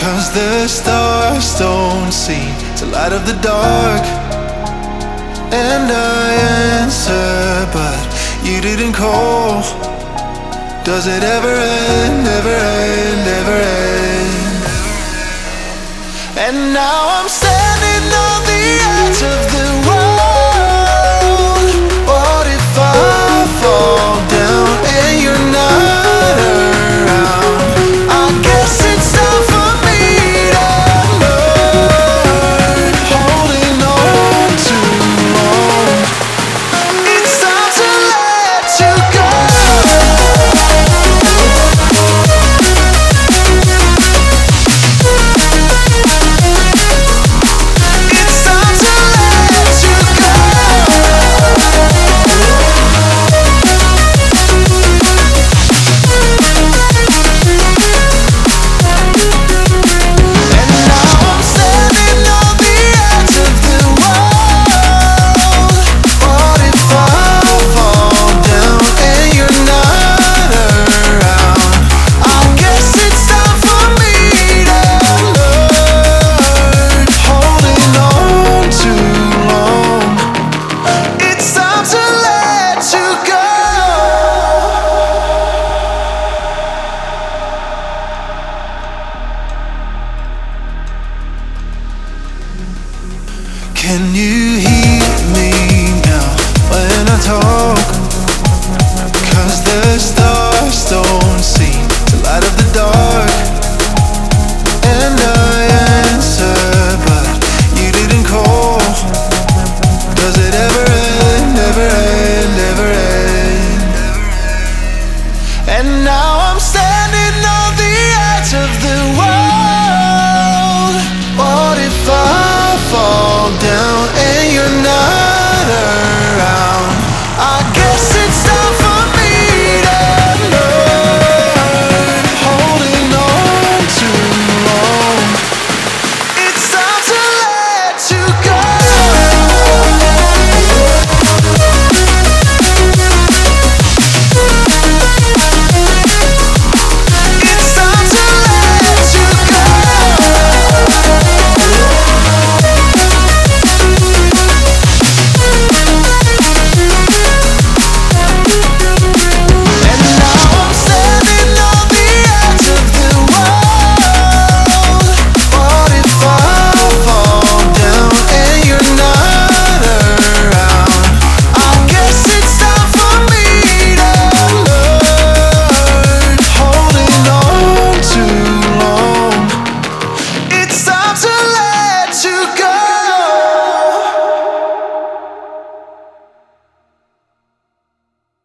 'Cause the stars don't seem to light up the dark. And I answer, but you didn't call. Does it ever end, ever end, ever end? And now I'm standing on the edge of the world. What if I fall down and you're not around? I guess it's time for me to learn. Holding on too long. It's time to let you go. Can you hear me now when I talk?